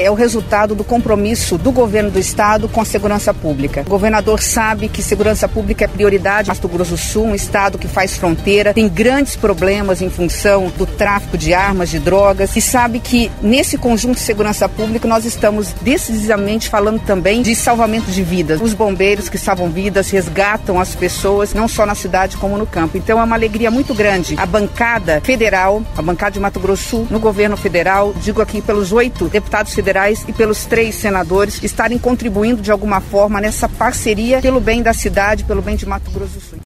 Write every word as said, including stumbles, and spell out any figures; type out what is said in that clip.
é o resultado do compromisso do governo do estado com a segurança pública. O governador sabe que segurança pública é prioridade. Mato Grosso do Sul, um estado que faz fronteira, tem grandes problemas em função do tráfico de armas, de drogas, e sabe que nesse conjunto de segurança pública nós estamos decisivamente falando também de salvamento de vidas. Os bombeiros que salvam vidas, resgatam as pessoas, não só na cidade como no campo. Então é uma alegria muito grande. A bancada federal, a bancada de Mato Grosso do Sul, no governo federal, digo aqui pelos oito deputados federais e pelos três senadores, estarem contribuindo de alguma forma nessa parceria pelo bem da cidade, pelo bem de Mato Grosso do Sul.